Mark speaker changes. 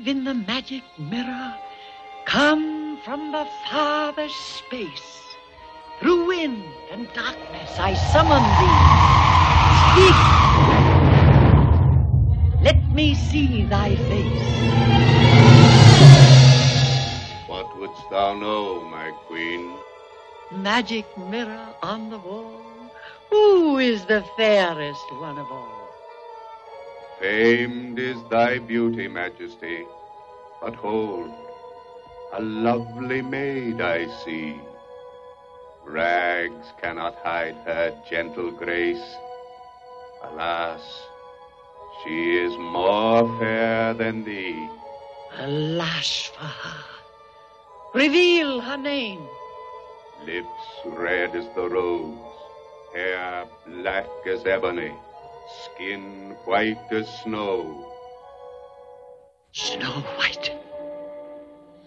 Speaker 1: in the magic mirror, come from the farthest space. Through wind and darkness I summon thee. Speak! Let me see thy face.
Speaker 2: What wouldst thou know, my queen?
Speaker 1: Magic mirror on the wall, who is the fairest one of all?
Speaker 2: Famed is thy beauty, Majesty, but hold, a lovely maid I see. Rags cannot hide her gentle grace. Alas, she is more fair than thee.
Speaker 1: Alas for her. Reveal her name.
Speaker 2: Lips red as the rose, hair black as ebony, skin white as snow.
Speaker 1: Snow White.